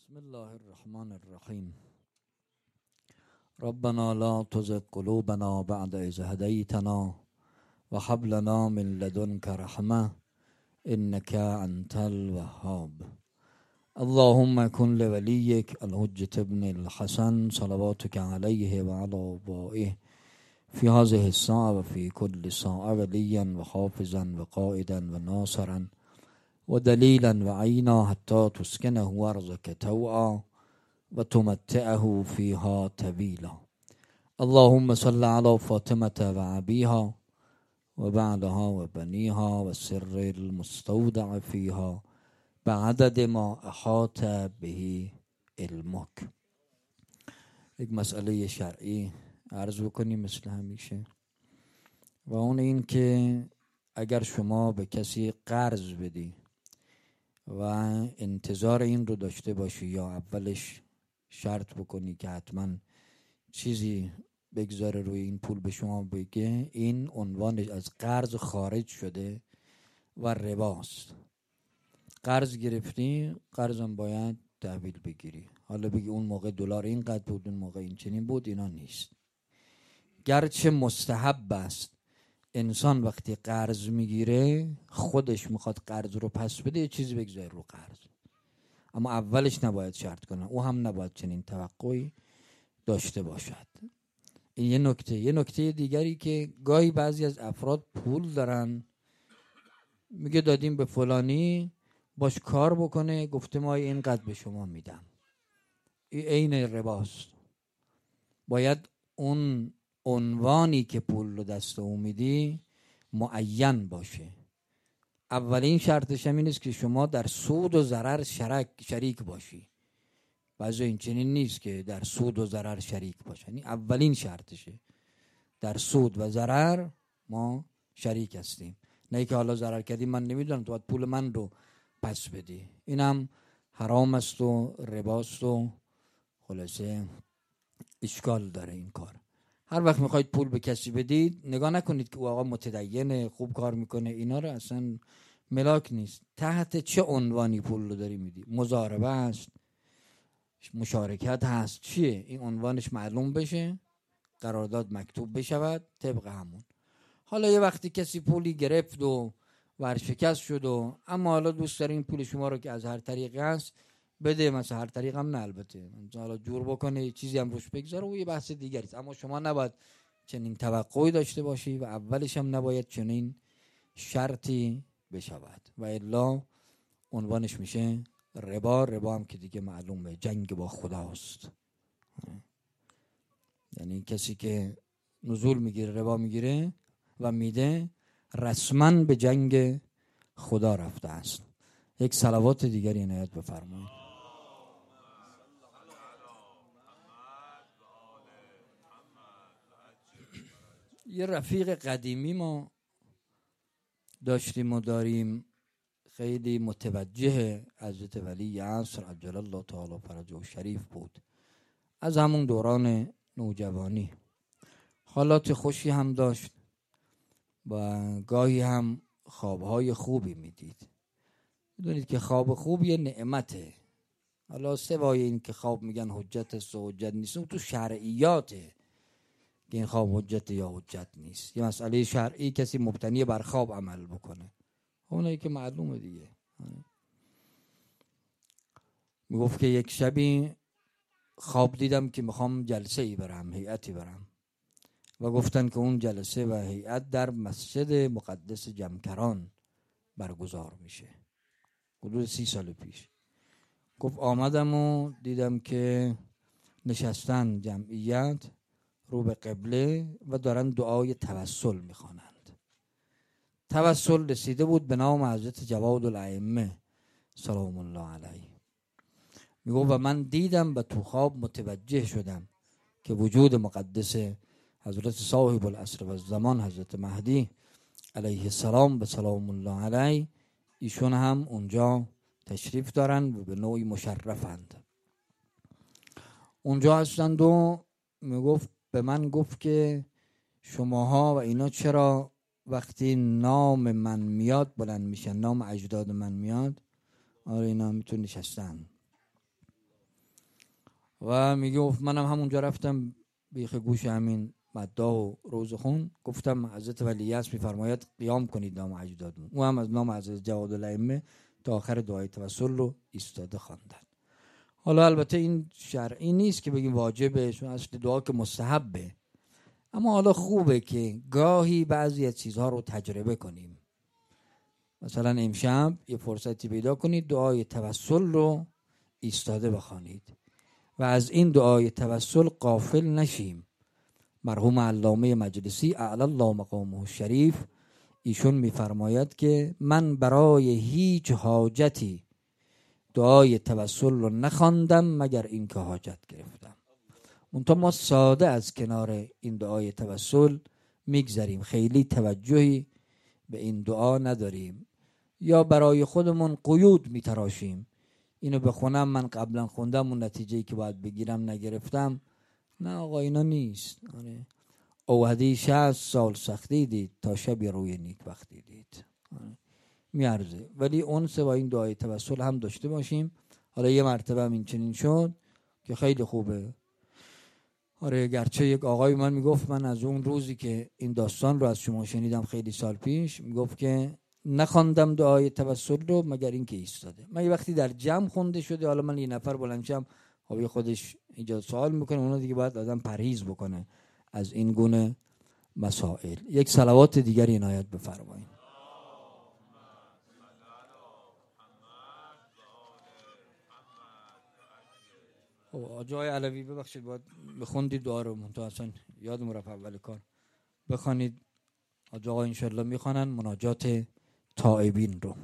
بسم الله الرحمن الرحیم. ربنا لا تزغ قلوبنا بعد إذ هديتنا وهب لنا من لدنك رحمة إنك أنت الوهاب. اللهم كن لوليك الحجة ابن الحسن صلواتك عليه وعلى آبائه في هذه الساعة وفي كل ساعة وليا وحافظا وقائدا وناصرا ودليلا وعينا حتى تسكنه أرضك طوعا وتمتعه فيها طويلا. اللهم صل على فاطمة وأبيها وبعدها وبنيها والسر المستودع فيها بعدد ما احاط به علمك. یک مسئله شرعی عرض بکنیم مثل همیشه، و اون این که اگر شما به کسی قرض بدی و انتظار این رو داشته باشی یا اولش شرط بکنی که حتما چیزی بگذاره روی این پول به شما بگه، این عنوانش از قرض خارج شده و رباست. قرض گرفتی، قرضم باید تحویل بگیری. حالا بگی اون موقع دلار اینقدر بود، اون موقع این چنین بود، اینا نیست. گرچه مستحب است انسان وقتی قرض میگیره خودش میخواد قرض رو پس بده، یه چیزی بگذاره رو قرض، اما اولش نباید شرط کنه، او هم نباید چنین توقعی داشته باشد. این یه نکته دیگری که گاهی بعضی از افراد پول دارن، میگه دادیم به فلانی باش کار بکنه، گفته ما اینقدر به شما میدم. این عین رباست. باید اون عنوانی که پول رو دست او میدی معین باشه. اولین شرطش هم این است که شما در سود و ضرر شریک باشی. بعضی این چنین نیست که در سود و ضرر شریک باشن. این اولین شرطشه، در سود و ضرر ما شریک هستیم. نه که حالا ضرر کردی من نمیدونم تو باید پول من رو پس بدی. اینم حرام است و رباست و خلاصه اشکال داره این کار. هر وقت میخواید پول به کسی بدید نگاه نکنید که او آقا متدینه خوب کار میکنه، اینا رو اصلا ملاک نیست. تحت چه عنوانی پول رو داری میدی؟ مضاربه است، مشارکت هست، چیه؟ این عنوانش معلوم بشه، قرارداد مکتوب بشود طبق همون. حالا یه وقتی کسی پولی گرفت و ورشکست شد و اما حالا دوست داره این پول شما رو که از هر طریقی هست بده، مثلا هر طریق هم نه، البته حالا جور بکنه چیزی هم روش بگذاره و یه بحث دیگری است، اما شما نباید چنین توقعی داشته باشی و اولش هم نباید چنین شرطی بشود و الا عنوانش میشه ربا. ربا هم که دیگه معلومه جنگ با خداست. یعنی کسی که نزول میگیره، ربا میگیره و میده، رسما به جنگ خدا رفته است. یک صلوات دیگری عنایت بفرمایید. یه رفیق قدیمی ما داشتیم و داریم، خیلی متوجه حضرت ولی عصر عجل الله تعالی فرجه شریف بود. از همون دوران نوجوانی حالات خوشی هم داشت و گاهی هم خوابهای خوبی میدید. میدونید که خواب خوب یه نعمته. حالا سوای این که خواب میگن حجت است و حجت نیست، تو شرعیاته که این خواب حجت یا حجت نیست. یه مسئله شرعی کسی مبتنی بر خواب عمل بکنه، اونایی که معلومه دیگه. میگفت که یک شبی خواب دیدم که میخوام جلسه ای برم، هیئتی برم، و گفتن که اون جلسه و هیئت در مسجد مقدس جمکران برگزار میشه. حدود 30 سال پیش. گفت آمدم و دیدم که نشستن جمعیت رو به قبله و دارن دعای توسل میخوانند. توسل رسیده بود به نام حضرت جواد الائمه سلام الله علیه. میگفت و من دیدم و تو خواب متوجه شدم که وجود مقدس حضرت صاحب العصر و الزمان حضرت مهدی علیه السلام و سلام الله علیه، ایشون هم اونجا تشریف دارن و به نوعی مشرفند اونجا هستند. و میگفت به من گفت که شماها و اینا چرا وقتی نام من میاد بلند میشن، نام اجداد من میاد؟ آره اینا میتون نشستن. و میگفت منم همونجا رفتم بیخ گوش همین مداح و روزخون گفتم حضرت ولی یزد میفرماید قیام کنید نام اجدادمون. او هم از نام حضرت جواد الائمه تا آخر دعای توسل رو ایستاده خواندن. حالا البته این شرعی نیست که بگیم واجبه، چون اصل دعا که مستحبه، اما حالا خوبه که گاهی بعضی از چیزها رو تجربه کنیم. مثلا امشب یه فرصتی پیدا کنید دعای توسل رو ایستاده بخوانید و از این دعای توسل غافل نشیم. مرحوم علامه مجلسی اعلی الله مقامه الشریف ایشون میفرماید که من برای هیچ حاجتی دعای توسل رو نخواندم مگر این که حاجت گرفتم. منتها ما ساده از کنار این دعای توسل میگذریم، خیلی توجهی به این دعا نداریم، یا برای خودمون قیود میتراشیم. اینو بخونم من قبلا خوندم اون نتیجه‌ای که باید بگیرم نگرفتم. نه آقا اینا نیست. اوهدی 60 سال سختی دید تا شب روی نیکبختی دید. میارزه. ولی اونس با این دعای توسل هم داشته باشیم. حالا یه مرتبه هم این چنین شد که خیلی خوبه. گرچه یک آقای من میگفت من از اون روزی که این داستان رو از شما شنیدم خیلی سال پیش، میگفت که نخواندم دعای توسل رو مگر این که ایستاده. من یه وقتی در جمع خونده شده، حالا من یه نفر بلند شم خب خودش ایجاد سوال میکنه، اونا دیگه باید آدم پرهیز بکنه از این گونه مسائل. یک صلوات دیگری عنایت بفرمایید. جای علوی ببخشید باید بخوندید دعا رو، منتها اصلا یادم رفت اول کار. بخوانید. آقا انشالله میخوانن مناجات تائبین رو.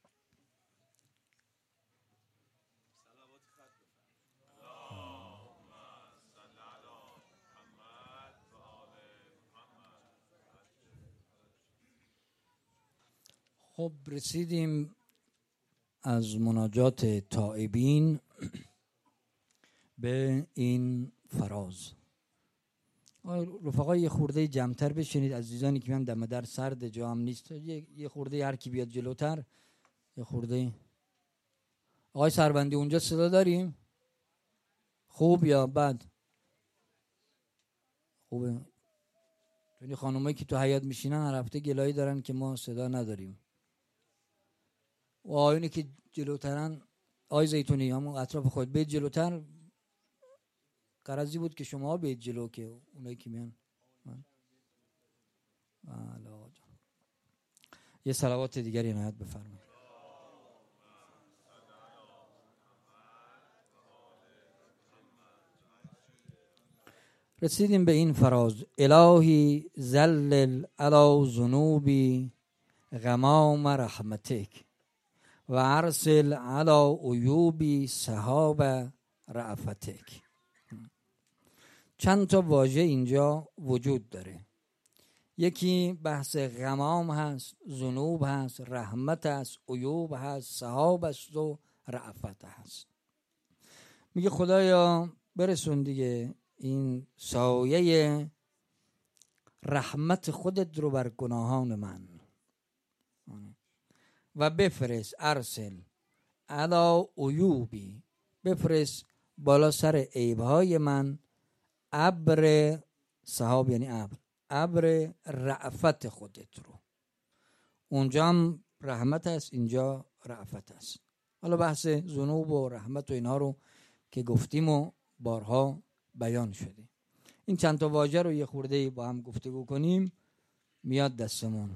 خب رسیدیم از مناجات تائبین به این فراز. رفقا یه خورده جمع‌تر بشینید، عزیزانی که من دم در سرد جا هم نیست، یه خورده هر کی بیاد جلوتر. یه خورده آقای سربندی اونجا صدا داریم؟ خوب یا بد؟ خوبه. چون خانومایی که تو حیاط میشینن هر هفته گلایی دارن که ما صدا نداریم. و آقایونی که جلوترن، آقای زیتونی همون اطراف خود بیت جلوتر. قرضی بود که شما بیت جلو که اونایی که میان. یه صلوات دیگری عنایت بفرمایید. رسیدیم به این فراز: الهی ذلل علی ذنوبی غمام رحمتک و ارسل علی عیوبی سحاب رأفتک. چند تا واژه اینجا وجود داره. یکی بحث غمام هست، ذنوب هست، رحمت هست، عیوب هست، سحاب هست و رأفت هست. میگه خدایا برسون دیگه این سایه رحمت خودت رو بر گناهان من و بفرست ارسل علی عیوبی، بفرست بالا سر عیبهای من ابر سحاب، یعنی ابر رأفت خودت رو. اونجا هم رحمت هست، اینجا رأفت هست. حالا بحث ذنوب و رحمت و اینها رو که گفتیم و بارها بیان شده. این چند تا واژه رو یه خورده با هم گفتگو کنیم میاد دستمون.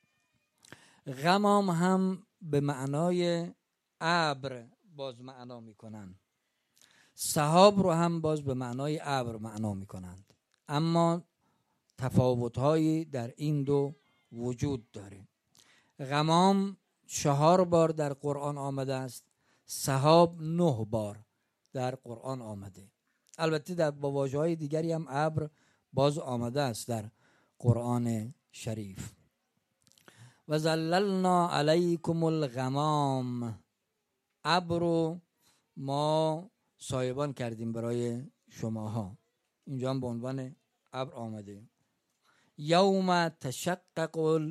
غمام هم به معنای ابر باز معنا میکنن، سحاب رو هم باز به معنای ابر معنا میکنند، اما تفاوت‌هایی در این دو وجود داره. غمام 4 بار در قرآن آمده است، سحاب 9 بار در قرآن آمده. البته در با واژه‌های دیگری هم ابر باز آمده است در قرآن شریف. و ظللنا علیکم الغمام، ابر رو ما سایبان کردیم برای شماها. اینجا هم به عنوان ابر آمده. یوم تشقق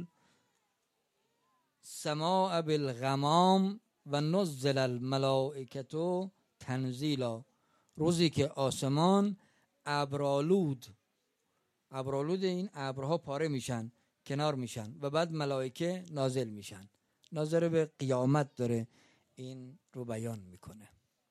السماء بالغمام و نزل الملائکة تنزیلا. روزی که آسمان ابرآلود این ابرها پاره میشن، کنار میشن و بعد ملائکه نازل میشن. ناظر به قیامت داره این رو بیان میکنه.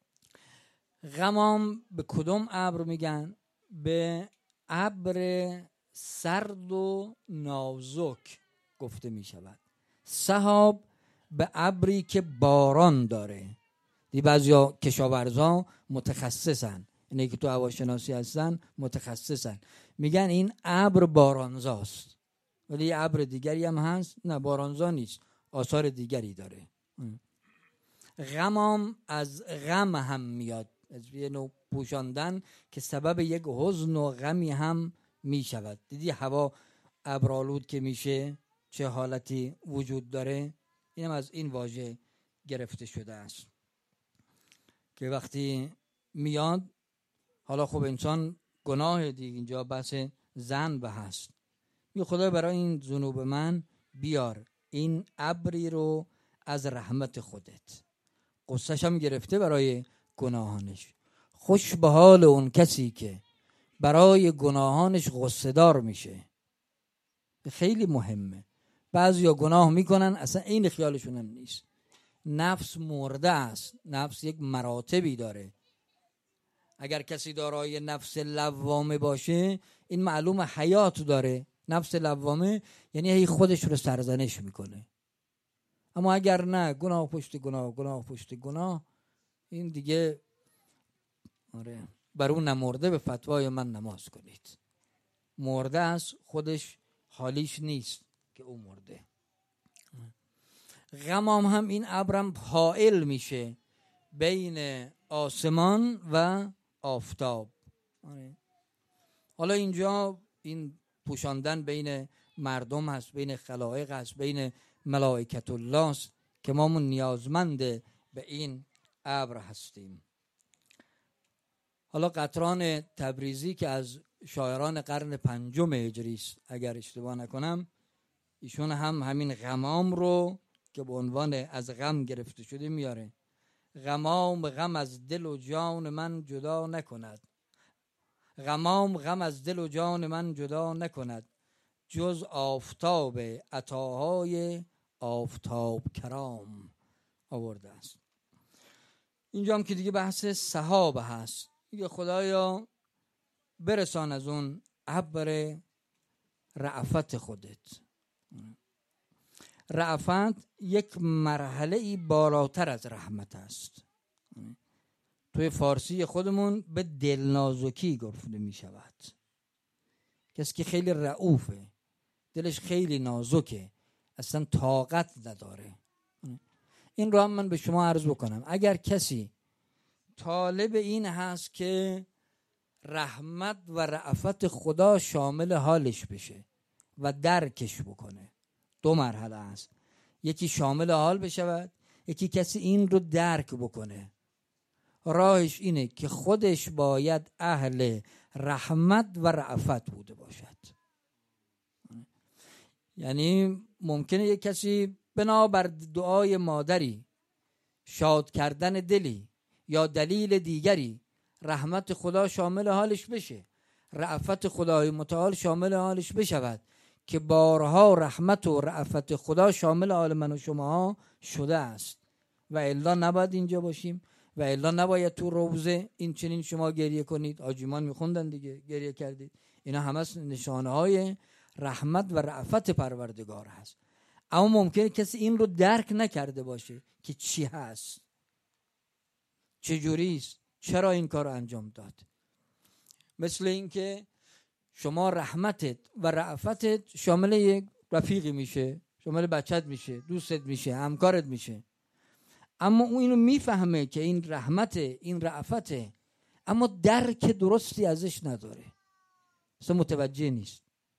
غمام به کدوم ابر میگن؟ به ابر سرد و نازک گفته میشود. سحاب به ابری که باران داره. بعضیا کشاورزا متخصصن، اینه که تو هواشناسی هستن متخصصن، میگن این ابر بارانزاست. ولی یه ابر دیگری هم هست نه بارانزا نیست، آثار دیگری داره. غمام از غم هم میاد، از یه نوع پوشاندن که سبب یک حزن و غمی هم میشود. دیدی هوا ابرآلود که میشه چه حالتی وجود داره؟ اینم از این واژه گرفته شده است که وقتی میاد، حالا خب انسان گناه دیگه، اینجا بحث ذنب هست، می خدا برای این ذنوب من بیار این ابری رو از رحمت خودت. قصه‌ش هم گرفته برای گناهانش. خوش به حال اون کسی که برای گناهانش غصه دار میشه. خیلی مهمه. بعضیا گناه میکنن اصلا این خیالشون هم نیست. نفس مرده است. نفس یک مراتبی داره. اگر کسی دارای نفس لوامه باشه، این معلوم حیات داره. نفس لوامه یعنی هی خودش رو سرزنش میکنه. اما اگر نه، گناه پشت گناه، گناه پشت گناه، این دیگه آره بر اون نمرده به فتوای من نماز کنید. مرده است، خودش حالیش نیست که او مرده. غمام هم این ابرم حائل میشه بین آسمان و آفتاب. حالا اینجا این پوشاندن بین مردم هست، بین خلائق هست، بین ملائکت الله است که ما نیازمند به این ابر هستیم. حالا قطران تبریزی که از شاعران قرن 5 هجری است اگر اشتباه نکنم، ایشون هم همین غمام رو که به عنوان از غم گرفته شده میاره. غمام غم از دل و جان من جدا نکند، غمام غم از دل و جان من جدا نکند، جز آفتاب عطاهای آفتاب کرام آورده است. اینجا هم که دیگه بحث سحاب هست. دیگه خدایا برسان از اون ابر رأفت خودت. رأفت یک مرحله ای بالاتر از رحمت است. توی فارسی خودمون به دلنازکی گفته می شود. کسی که خیلی رئوفه، دلش خیلی نازکه، اصلا طاقت نداره. این رو هم من به شما عرض بکنم، اگر کسی طالب این هست که رحمت و رأفت خدا شامل حالش بشه و درکش بکنه، 2 مرحله است. یکی شامل حال بشود، یکی کسی این رو درک بکنه. راهش اینه که خودش باید اهل رحمت و رأفت بوده باشد. یعنی ممکنه یک کسی بنابر دعای مادری، شاد کردن دلی یا دلیل دیگری، رحمت خدا شامل حالش بشه، رأفت خدای متعال شامل حالش بشود که بارها رحمت و رأفت خدا شامل حال من و شما شده است و الا نباید اینجا باشیم و الا نباید تو روزه این چنین شما گریه کنید. آجیمان میخوندن دیگه، گریه کردید. اینا همه نشانه های رحمت و رأفت پروردگار هست. اما ممکنه کسی این رو درک نکرده باشه که چی هست، چجوری است، چرا این کار رو انجام داد. مثل این که شما رحمتت و رأفتت شامل یک رفیقی میشه، شامل بچت میشه، دوستت میشه، همکارت میشه، اما اون اینو میفهمه که این رحمت، این رأفته، اما درک درستی ازش نداره، اصلا متوجه نیست.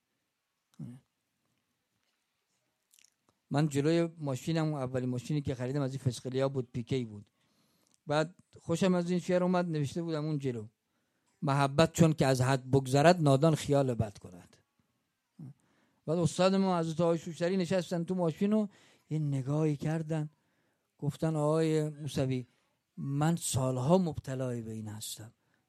من جلوی ماشینم، اولین ماشینی که خریدم از این فسقلیا بود، پیکی بود. بعد خوشم از این شعر اومد، نوشته بودم اون جلو: محبت چون که از حد بگذرد، نادان خیال بد کند. بعد استاد ما حضرت آقای شوشتری نشستن تو ماشین و یه نگاهی کردن، گفتن: آقای موسوی، من سالها مبتلای به این هستم،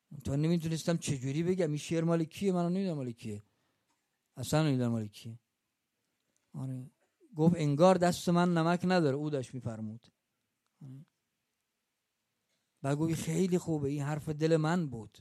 تو نمیتونستم چجوری بگم این شعر مال کیه، من نمیدونم مال کیه، اصلا نمیدونم مال کیه. آره گفت انگار دست من نمک نداره، او داشت میفرمود. بعد گفت خیلی خوبه، این حرف دل من بود.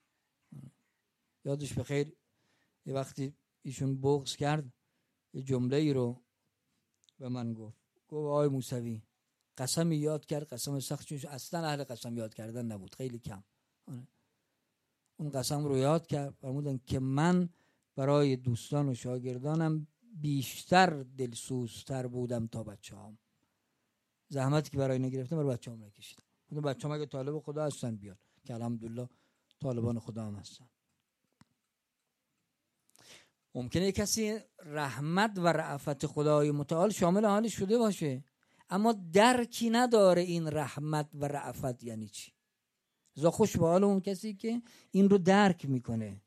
یادش بخیر یه وقتی ایشون بغض کرد یه جمله ای رو به من گفت آقای موسوی قسمی یاد کرد، قسم سخت، چون اصلا اهل قسم یاد کردن نبود، خیلی کم. اون قسم رو یاد کرد، فرمودن که من برای دوستان و شاگردانم بیشتر دلسوزتر بودم تا بچه‌هام. زحمتی که برای اینا گرفتم برای بچه‌هام نکشیدم. خود بچه‌هام اگه طالب خدا هستن بیان، که الحمدلله طالبان خدا هم هستن. ممکنه کسی رحمت و رأفت خدای متعال شامل حالش شده باشه، اما درکی نداره این رحمت و رأفت یعنی چی. زا خوش به حال اون کسی که این رو درک میکنه.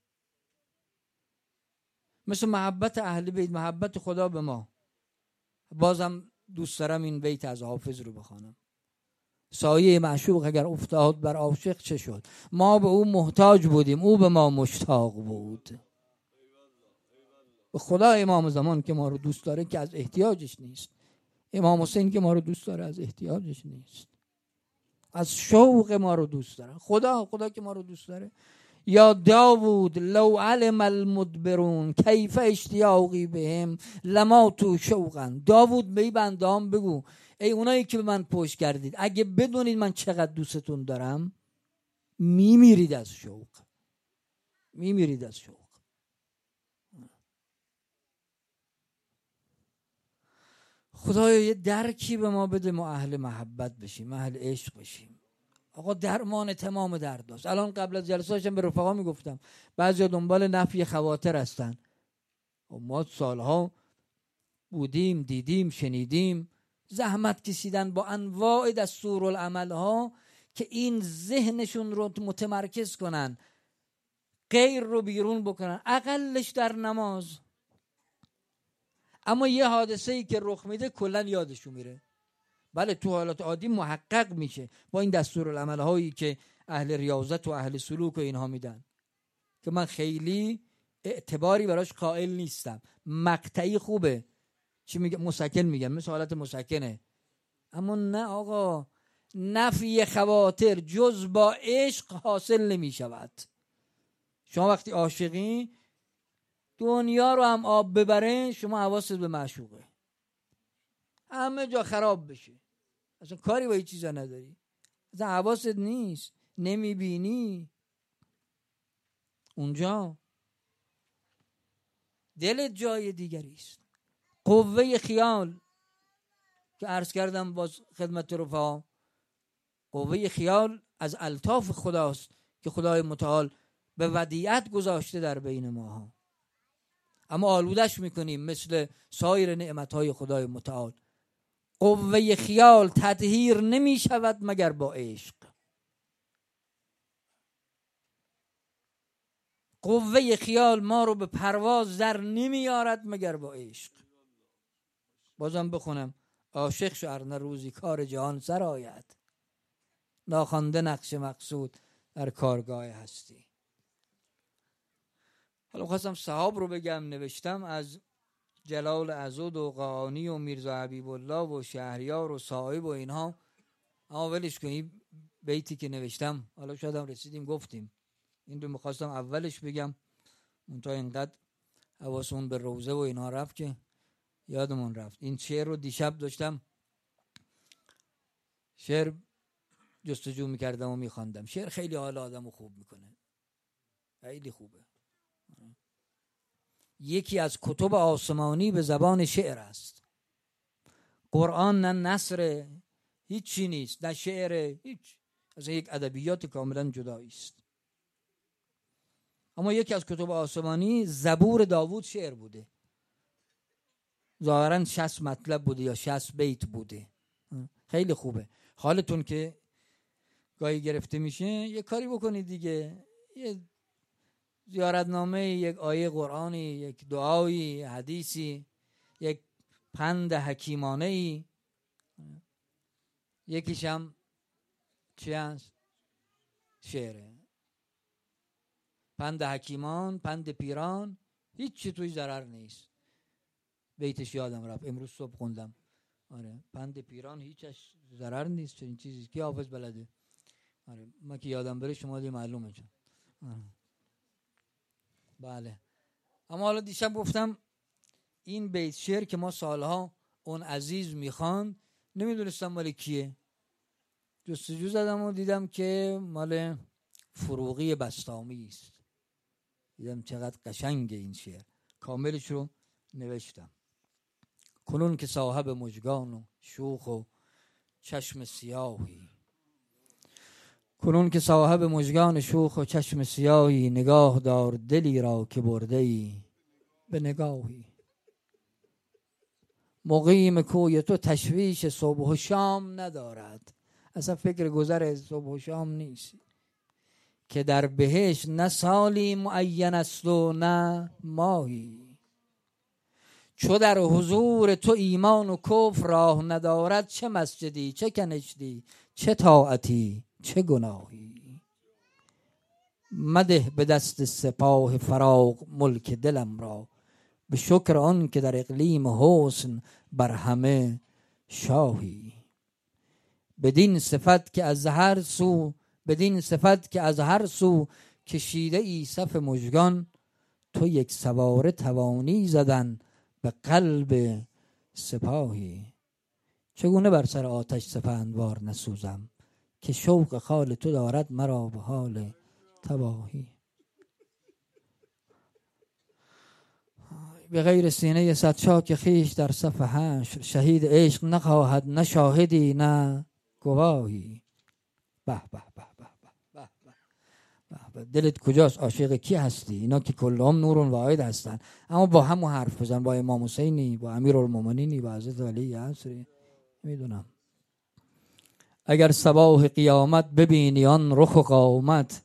مثل محبت اهل بیت، محبت خدا به ما. بازم دوست دارم این بیت از حافظ رو بخوانم: سایه معشوق اگر افتاد بر عاشق چه شد، ما به او محتاج بودیم او به ما مشتاق بود. به خدا امام زمان که ما رو دوست داره که از احتیاجش نیست، امام حسین که ما رو دوست داره از احتیاجش نیست، از شوق ما رو دوست داره. خدا که ما رو دوست داره. یا داوود لو علم المدبرون کیف اشتیاقی بهم لما تو شوقن. داوود به این بندهام بگو ای اونایی که به من پشت کردید، اگه بدونید من چقدر دوستتون دارم میمیرید از شوق، میمیرید از شوق. خدایا یه درکی به ما بده، ما اهل محبت بشیم، اهل عشق بشیم. آقا درمان تمام درد است. الان قبل از جلسه هاشم به رفقا میگفتم بعضیا دنبال نفی خواطر هستن. ما سالها بودیم، دیدیم، شنیدیم، زحمت کشیدن با انواع دستورالعمل ها که این ذهنشون رو متمرکز کنن، غیر رو بیرون بکنن، اقلش در نماز. اما یه حادثه ای که رخ میده کلا یادشون میره. بله تو حالات عادی محقق میشه با این دستورالعمل هایی که اهل ریاضت و اهل سلوک و اینها میدن، که من خیلی اعتباری براش قائل نیستم. مقطعی خوبه، چی میگه، مسکن میگم، مثل حالت مسکنه. اما نه آقا، نفی خواطر جز با عشق حاصل نمیشود. شما وقتی عاشقی دنیا رو هم آب ببره، شما حواست به معشوقه، همه جا خراب بشه، اصلا کاری با این چیزا نداری، اصلا حواست نیست، نمیبینی اونجا، دلت جای دیگری است. قوه خیال که عرض کردم باز خدمت رفقا، قوه خیال از الطاف خداست که خدای متعال به ودیعت گذاشته در بین ماها، اما آلودش میکنیم مثل سایر نعمتهای خدای متعال. قوه خیال تطهیر نمی شود مگر با عشق. قوه خیال ما رو به پرواز در نمیارد مگر با عشق. بازم بخونم: عاشق شو ار نه روزی کار جهان سر آید، ناخوانده نقش مقصود در کارگاه هستی. حالا خواستم صحاب رو بگم، نوشتم از جلال عضد و قانی و میرزا حبیب الله و شهریار و صاحب و اینها، اما ولش کنیم. بیتی که نوشتم حالا شاید هم رسیدیم گفتیم، این رو میخواستم اولش بگم منتها اینقدر حواسمون به روزه و اینها رفت که یادمون رفت. این شعر رو دیشب داشتم شعر جستجو میکردم و میخواندم. شعر خیلی حال آدم رو خوب میکنه، خیلی خوبه. یکی از کتب آسمانی به زبان شعر است. قرآن نه نثر، هیچی نیست، نه شعر، هیچ، از یک ادبیات کاملا جدایی است. اما یکی از کتب آسمانی زبور داوود شعر بوده، ظاهرا 60 مطلب بوده یا 60 بیت بوده. خیلی خوبه. حالتون که گاهی گرفته میشه یه کاری بکنید دیگه، یه زیارتنامه، یک آیه قرآنی، یک دعایی، حدیثی، یک پند حکیمانه‌ای، یکیش هم چی هست؟ شعره. پند حکیمان، پند پیران، هیچ چی توی ضرر نیست. بیتش یادم رفت امروز صبح خوندم. آره پند پیران هیچش ضرر نیست. چنین چیزی کی حافظ بلده؟ آره ما که یادم بره شما دیگه معلومه چون. بله. اما حالا دیشب گفتم این بیت شعر که ما سالها اون عزیز میخوان نمیدونستم مال کیه. جستجو زدم و دیدم که مال فروغی بسطامی است. دیدم چقدر قشنگه این شعر. کاملش رو نوشتم. کنون که صاحب مژگان و شوخ و چشم سیاهی، کنون که صاحب مژگان شوخ و چشم سیاهی، نگاه دار دلی را که برده ای به نگاهی. مقیم کوی تو تشویش صبح و شام ندارد، اصلا فکر گذر صبح و شام نیست، که در بهشت نه سالی معین است و نه ماهی. چو در حضور تو ایمان و کفر راه ندارد، چه مسجدی چه کنشتی چه طاعتی چه گناهی. مده به دست سپاه فراق ملک دلم را، به شکر آن که در اقلیم حسن بر همه شاهی. بدین صفت که از هر سو، بدین صفت که از هر سو کشیده ای صف مژگان، تو یک سواره توانی زدن به قلب سپاهی. چگونه بر سر آتش سپندوار نسوزم، که شوق خال تو دارد مرا به حال تباهی. به غیر سینه صد چاک خویش در صف حشر، شهید عشق نخواهد نه شاهدی نه گواهی. به به به به به به. دلت کجاست؟ عاشق کی هستی؟ اینا که کلهم نورون واحد هستن، اما با هم حرف بزن. با امام حسینی، با امیرالمومنینی، با حضرت علی عصری. میدونم اگر صباح قیامت ببینی آن رخ و قامت،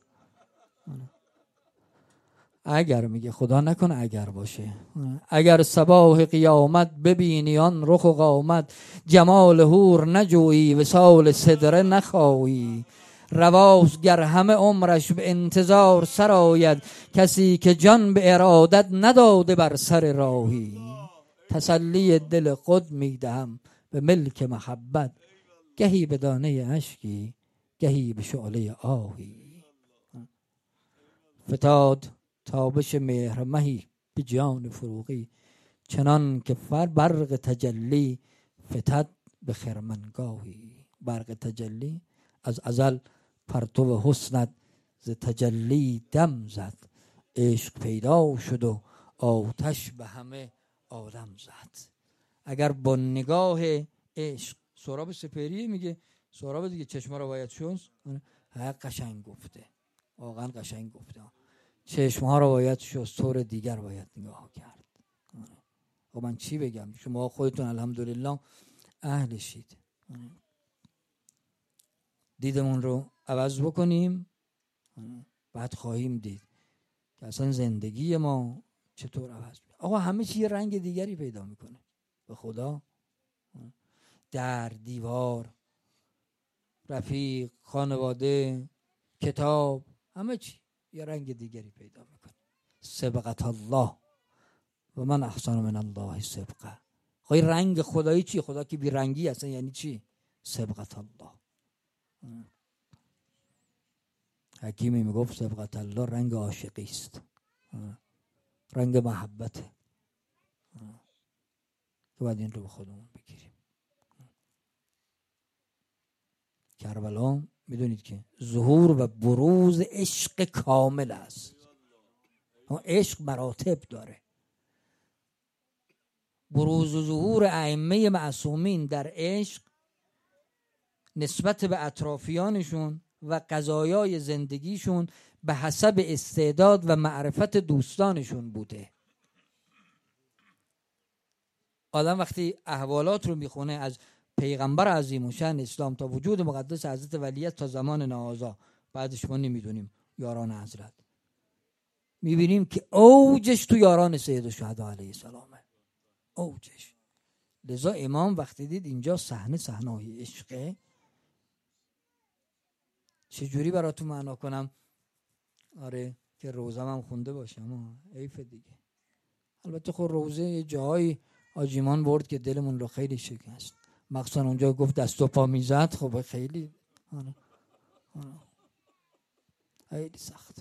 اگر میگه خدا نکنه اگر باشه، اگر صباح قیامت ببینی آن رخ و قامت، جمال حور نجویی وصال سدره نخواهی. رواست گر همه عمرش به انتظار سرآید، کسی که جان به ارادت نداده بر سر راهی. تسلی دل خود میدهم به ملک محبت، گهی به دانه اشکی گهی به شعله آهی. فتاد تابش مهر مهی به جان فروغی، چنان که برق تجلی فتد به خرمنگاهی. برق تجلی از ازل پرتو حسنت ز تجلی دم زد، عشق پیدا شد و آتش به همه عالم زد. اگر با نگاه عشق، سهراب سپهری میگه، سهراب دیگه چشما رو باید شست. قشنگ گفته، واقعا قشنگ گفته. چشمها رو باید شست، طور دیگر باید نگاه کرد. خب من چی بگم؟ شما خودتون الحمدلله اهلشید. دیدمون رو عوض بکنیم، بعد خواهیم دید که اصلا زندگی ما چطور عوض میشه. آقا همه چی یه رنگ دیگری پیدا میکنه. به خدا، در، دیوار، رفیق، خانواده، کتاب، همه چی یه رنگ دیگری پیدا میکنه. سبقت الله و من احسن من الله سبقه. خواهی رنگ خدایی چی؟ خدا که بی رنگی اصلا یعنی چی؟ سبقت الله. حکیمی میگفت سبقت الله رنگ عاشقی است، رنگ محبته، که باید این رو به خودمون بگیریم. کربلا میدونید که ظهور و بروز عشق کامل است. عشق مراتب داره. بروز و ظهور ائمه معصومین در عشق نسبت به اطرافیانشون و قضایای زندگیشون به حسب استعداد و معرفت دوستانشون بوده. آدم وقتی احوالات رو میخونه از پیغمبر عظیم الشأن اسلام تا وجود مقدس حضرت ولیعصر تا زمان نوازا، بعدش ما نمیدونیم یاران حضرت، میبینیم که اوجش تو یاران سید الشهدا علیه السلامه. اوجش. لذا امام وقتی دید اینجا صحنه عشقه، چجوری براتون معنا کنم؟ آره که روزه هم خونده باشم حیف دیگه. البته خب روزه یه جایی آجیمان برد که دلمون رو خیلی شکست، مخصوصا اونجا گفت دست و پا میزد. خب خیلی خیلی سخته.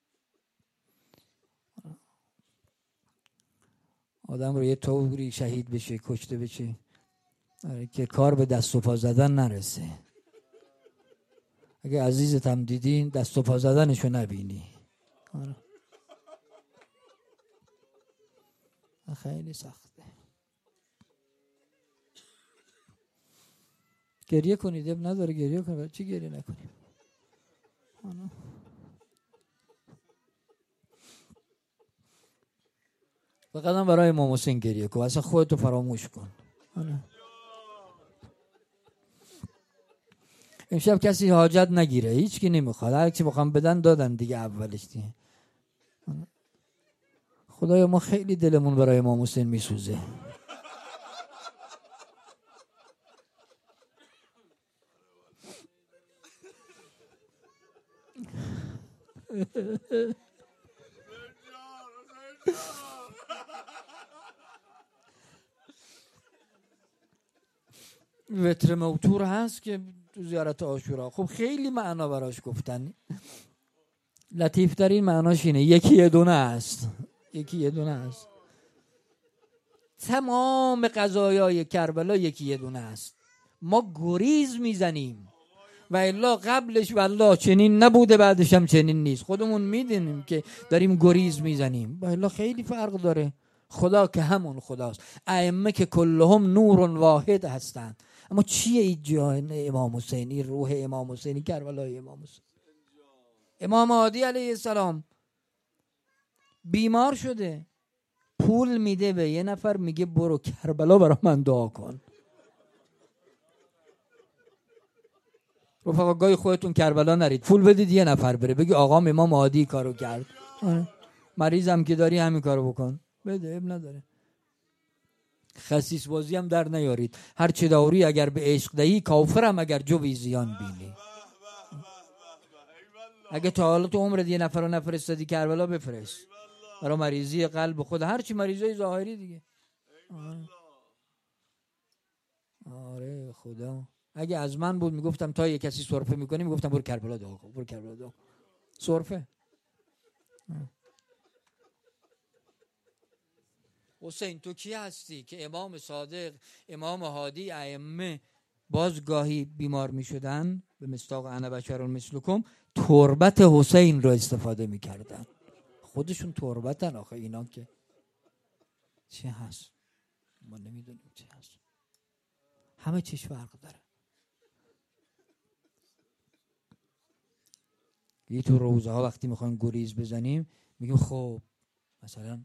آدم رو یه طوری شهید بشه، کشته بشه که کار به دست و پا زدن نرسه. اگه عزیزت هم دیدین دست و پا زدنشو نبینی. خیلی سخته. گریه کنید، اب نداره گریه کنید. چی گریه نکنیم؟ فقط هم برای امام حسین گریه کن، اصلا خودتو فراموش کن. امشب کسی حاجت نگیره، هیچ کی نمیخواد، هر کی بخوام بدن دادن دیگه اولش دیگه. خدایا ما خیلی دلمون برای امام حسین میسوزه. وتر موتور هست که تو زیارت عاشورا، خب خیلی معنا براش گفتن. لطیف ترین معناش اینه یکی یه دونه است، یکی یه دونه است. تمام قضایای کربلا یکی یه دونه است. ما گریز میزنیم و الا قبلش والله چنین نبوده بعدش هم چنین نیست. خودمون میدونیم که داریم گریز میزنیم و الا خیلی فرق داره. خدا که همون خداست. ائمه که کلهم نور واحد هستند. اما چیه این جان امام حسینی، روح امام حسینی، کربلای امام حسین؟ امام هادی علیه السلام بیمار شده، پول میده به یه نفر، میگه برو کربلا برای من دعا کن. رفقا گاهی خودتون کربلا نرید، پول بدید یه نفر بره، بگی آقام امام هادی کارو کرد، مریضم که داری همین کارو بکن، بده، اب نداره. خسیس بازی هم در نیارید. هر چه داری اگر به عشق دهی، کافرم اگر جوی زیان بینی. اگه تا حالا تو عمرت یه نفر رو نفرستادی کربلا، بفرست برای مریضی قلب خود، هر چی مریضای ظاهری دیگه. آره خدا اگه از من بود میگفتم تا یه کسی سرفه میکنی میگفتم برو کربلا دعا کن، برو کربلا دعا کن. سرفه. حسین تو کی هستی که امام صادق، امام هادی، ائمه باز گاهی بیمار میشدن، به مصداق انا بشر مثلکم، تربت حسین رو استفاده میکردن. خودشون تربتن آخه اینا، که چی هست ما نمیدونیم چی هست. همه چیش فرق داره. یه تو روزه ها وقتی میخوایم گریز بزنیم میگیم خب مثلا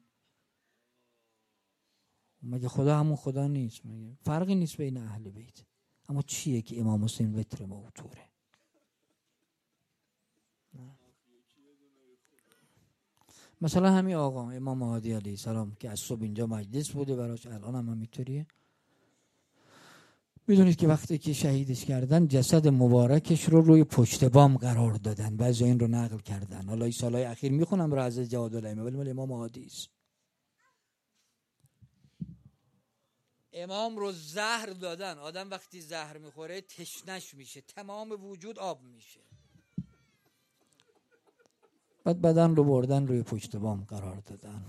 مگه خدا همون خدا نیست؟ مگه فرقی نیست بین اهل بیت؟ اما چیه که امام حسین وتر موتوره؟ مثلا همین آقا امام هادی علیه السلام که از صبح اینجا مجلس بوده براش، الان هم همینطوریه. میدونید که وقتی که شهیدش کردن جسد مبارکش رو روی پشت بام قرار دادن، بعضی این رو نقل کردن. حالا این سالهای اخیر میخونم را از جواد الائمه، ولی مال امام هادی است. امام رو زهر دادن. آدم وقتی زهر میخوره تشنش میشه، تمام وجود آب میشه. بعد بدن رو بردن روی پشت بام قرار دادن.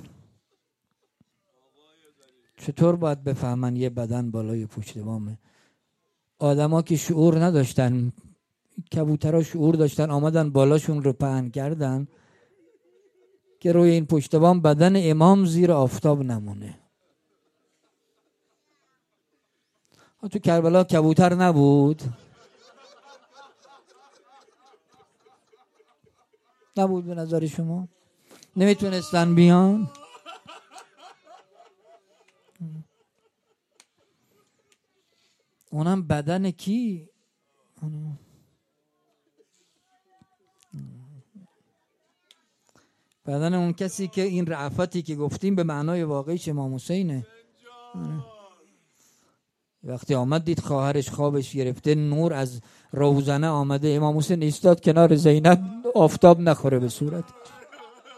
چطور باید بفهمن یه بدن بالای پشت بامه؟ آدما که شعور نداشتن، کبوترها شعور داشتن، آمدن بالاشون رو پهن کردن که روی این پشت بام بدن امام زیر آفتاب نمونه. تو کربلا کبوتر نبود؟ نبود به نظر شما؟ نمیتونستن بیان؟ اونم بدن کی؟ بدن اون کسی که این رعفتی که گفتیم به معنای واقعیش امام حسینه. وقتی آمد دید خواهرش خوابش گرفته، نور از روزنه آمده، امام حسین ایستاد کنار زینب، آفتاب نخوره به صورت.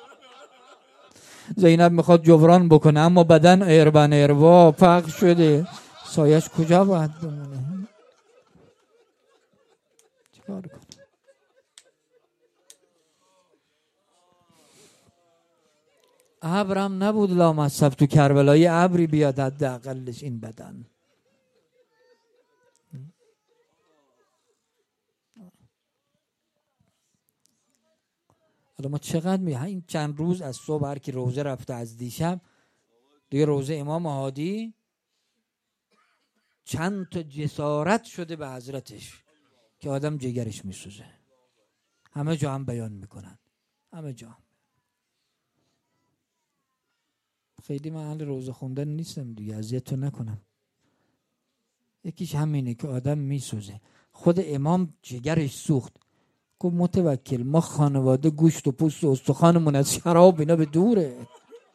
زینب میخواد جبران بکنه اما بدن اربن اروا پخش شده، سایش کجا باید بمونه؟ چیکار کنه؟ ابرم نبود لامصب تو کربلای ابری بیاد حداقلش این بدن. حالا ما چقدر این چند روز از صبح هر کی روزه رفته از دیشب دیگه روزه امام هادی چند تا جسارت شده به حضرتش که آدم جگرش میسوزه. همه جا هم بیان میکنن، همه جا. خیلی من اهل روزه خوندن نیستم دیگه، اذیتتون نکنم. یکیش همینه که آدم میسوزه. خود امام جگرش سوخت، گفت متوکل ما خانواده گوشت و پوست و استخوانمون از شراب اینا به دوره.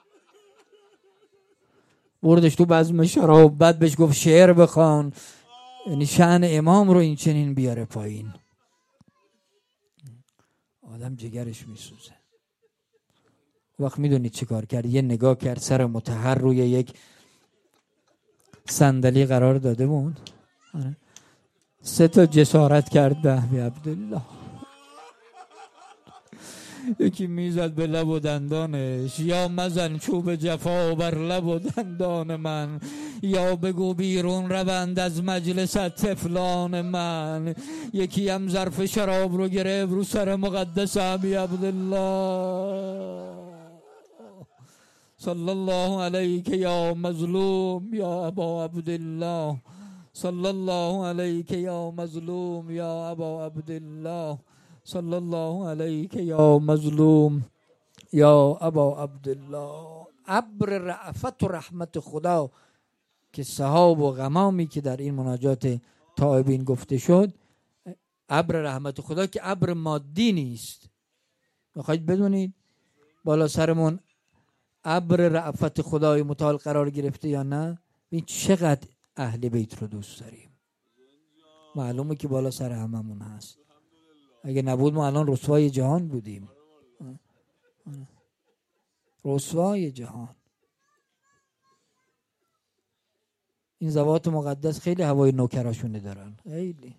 بردش تو بزم شراب، بعد بهش گفت شعر بخوان. یعنی شأن امام رو این چنین بیاره پایین. آدم جگرش میسوزه. وقت میدونید چی کار کرد؟ یه نگاه کرد، سر مطهر روی یک صندلی قرار داده بود، 3 تا جسارت کرد به عبدالله. یکی میزد به لب و دندانش، یا مزن چوب جفا بر لب و دندان من، یا بگو بیرون روند از مجلس طفلان من. یکی هم ظرف شراب رو گرفت رو سر مقدس ابی عبدالله. صلی الله علیک یا مظلوم یا ابا عبدالله، صلی الله علیک یا مظلوم یا ابا عبدالله، صلی الله علیک یا مظلوم یا ابا عبدالله. ابر رأفت و رحمت خدا که سحاب و غمامی که در این مناجات تائبین گفته شد، ابر رحمت خدا که ابر مادی نیست. میخواید بدونید بالا سرمون ابر رأفت خدای متعال قرار گرفته یا نه؟ این چقدر اهل بیت رو دوست داریم. معلومه که بالا سر هممون هست. اگه نبود ما الان رسوای جهان بودیم، رسوای جهان. این زوات مقدس خیلی هوای نوکراشونه دارن، خیلی.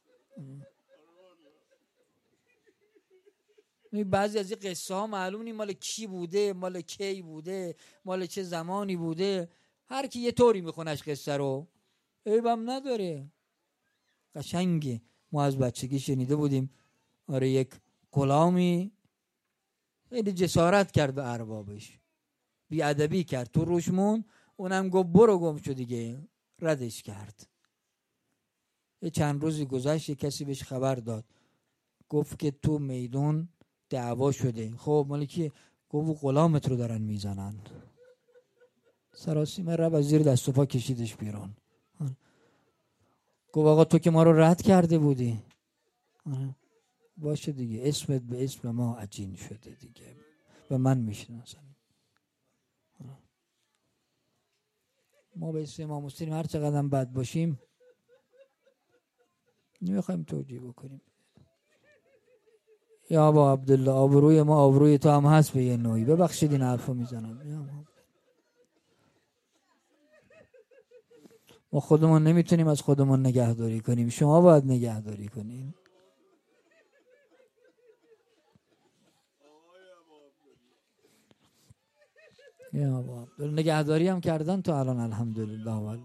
بعضی از این قصه ها معلوم نیم مال کی بوده، مال کی بوده، مال چه زمانی بوده. هر کی یه طوری میخونش قصه رو، عیبم نداره، قشنگه. ما از بچگی شنیده بودیم آره یک غلامی خیلی جسارت کرد به اربابش، بیادبی کرد، تو روش موند، اونم گفت برو گم شو دیگه، ردش کرد. یه چند روزی گذشت، کسی بهش خبر داد، گفت که تو میدون دعوا شده. خب مال کیه؟ گفت غلامت رو دارن میزنن. سراسیمه رفت از زیر دست و پا کشیدش بیرون. گفت آقا تو که ما رو رد کرده بودی. باشه دیگه، اسمت به اسم ما عجین شده دیگه، به من میشناسن. ما به اسم امام حسین هر چقدر بد باشیم نمیخوایم توجیه بکنیم. یا ابا عبدالله، آبروی ما آبروی تو هم هست به یه نوعی، ببخشید این حرفو میزنم. ما خودمون نمیتونیم از خودمون نگهداری کنیم، شما باید نگهداری کنیم. یا ابا عبدالله نگهداری هم کردن تو الان الحمدلله.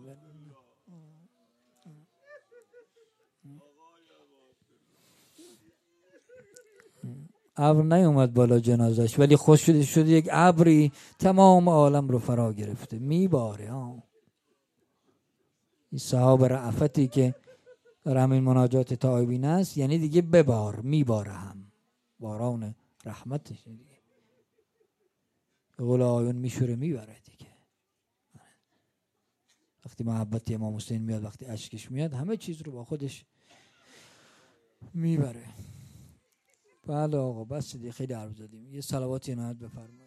ابر نیومد بالا جنازش، ولی خوش شده یک ابری تمام عالم رو فرا گرفته، میباره. این صحاب رأفتی که در همین مناجات تائبین است، یعنی دیگه ببار، میباره، هم باران رحمتش دیگه. به قول آیون میشوره میبره دیگه. وقتی محبت امام حسین میاد، وقتی اشکش میاد، همه چیز رو با خودش میبره. بله آقا بس دیگه، خیلی حرف زدیم. یه صلواتی عنایت بفرمایید.